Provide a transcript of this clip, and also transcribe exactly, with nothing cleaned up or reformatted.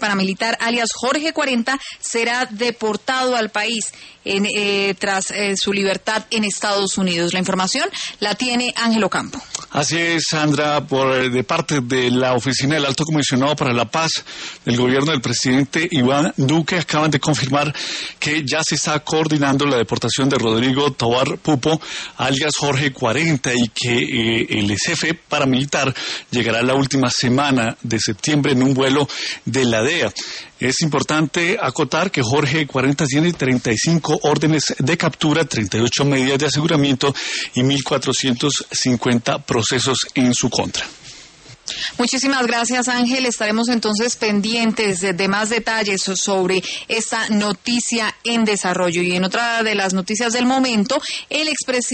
paramilitar alias Jorge cuarenta será deportado al país en, eh, tras eh, su libertad en Estados Unidos. La información la tiene Ángel Ocampo. Así es, Sandra, por de parte de la Oficina del Alto Comisionado para la Paz del gobierno del presidente Iván Duque, acaban de confirmar que ya se está coordinando la deportación de Rodrigo Tobar Pupo, alias Jorge cuarenta, y que eh, el jefe paramilitar llegará la última semana de septiembre en un vuelo de la D E A. Es importante acotar que Jorge cuarenta tiene treinta y cinco órdenes de captura, treinta y ocho medidas de aseguramiento y mil cuatrocientos cincuenta procesos en su contra. Muchísimas gracias, Ángel. Estaremos entonces pendientes de, de más detalles sobre esta noticia en desarrollo. Y en otra de las noticias del momento, el expresidente